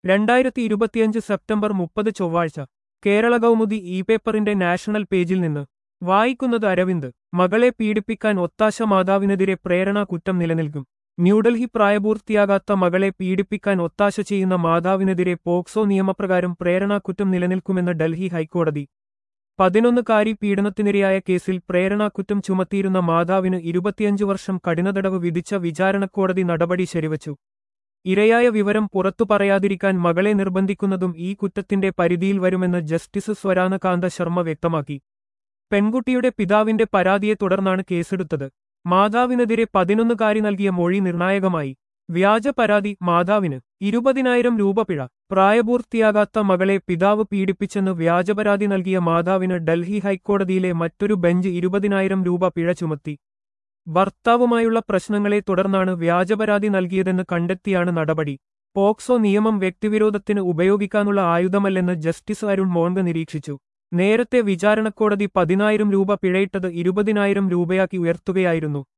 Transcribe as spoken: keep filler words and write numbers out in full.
രണ്ടായിരത്തി ഇരുപത്തിയഞ്ച് സെപ്റ്റംബർ മുപ്പത് ചൊവ്വാഴ്ച കേരള കൗമുദി ഇ പേപ്പറിന്റെ നാഷണൽ പേജിൽ നിന്ന് വായിക്കുന്നത് അരവിന്ദ്. മകളെ പീഡിപ്പിക്കാൻ ഒത്താശ, മാതാവിനെതിരെ പ്രേരണാ കുറ്റം നിലനിൽക്കും. ന്യൂഡൽഹി. പ്രായപൂർത്തിയാകാത്ത മകളെ പീഡിപ്പിക്കാൻ ഒത്താശ ചെയ്യുന്ന മാതാവിനെതിരെ പോക്സോ നിയമപ്രകാരം പ്രേരണാക്കുറ്റം നിലനിൽക്കുമെന്ന് ഡൽഹി ഹൈക്കോടതി. പതിനൊന്നുകാരി പീഡനത്തിനിരയായ കേസിൽ പ്രേരണാക്കുറ്റം ചുമത്തിയിരുന്ന മാതാവിന് ഇരുപത്തിയഞ്ച് വർഷം കഠിനതടവ് വിധിച്ച വിചാരണക്കോടതി നടപടി ശരിവച്ചു. ഇരയായ വിവരം പുറത്തു പറയാതിരിക്കാൻ മകളെ നിർബന്ധിക്കുന്നതും ഈ കുറ്റത്തിന്റെ പരിധിയിൽ വരുമെന്ന് ജസ്റ്റിസ് സ്വരാനകാന്ത ശർമ്മ വ്യക്തമാക്കി. പെൺകുട്ടിയുടെ പിതാവിന്റെ പരാതിയെ തുടർന്നാണ് കേസെടുത്തത്. മാതാവിനെതിരെ പതിനൊന്നുകാരി നൽകിയ മൊഴി നിർണായകമായി. വ്യാജ പരാതി. മാതാവിന് ഇരുപതിനായിരം രൂപ പിഴ. പ്രായപൂർത്തിയാകാത്ത മകളെ പിതാവ് പീഡിപ്പിച്ചെന്ന് വ്യാജപരാതി നൽകിയ മാതാവിന് ഡൽഹി ഹൈക്കോടതിയിലെ മറ്റൊരു ബെഞ്ച് ഇരുപതിനായിരം രൂപ പിഴ ചുമത്തി. ഭർത്താവുമായുള്ള പ്രശ്നങ്ങളെ തുടർന്നാണ് വ്യാജപരാതി നൽകിയതെന്ന് കണ്ടെത്തിയാണ് നടപടി. പോക്സോ നിയമം വ്യക്തിവിരോധത്തിന് ഉപയോഗിക്കാനുള്ള ആയുധമല്ലെന്ന് ജസ്റ്റിസ് അരുൺ മോൻഗ നിരീക്ഷിച്ചു. നേരത്തെ വിചാരണക്കോടതി പതിനായിരം രൂപ പിഴയിട്ടത് ഇരുപതിനായിരം രൂപയാക്കി ഉയർത്തുകയായിരുന്നു.